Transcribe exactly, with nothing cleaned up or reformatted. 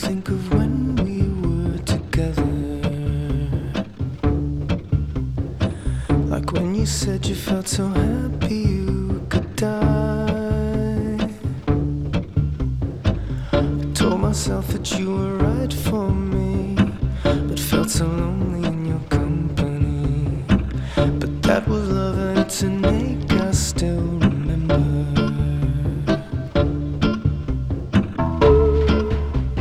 think of when we were together, like when you said you felt so happy you could die. I told myself that you were right for me, but felt so lonely in your company. But that was love and it's an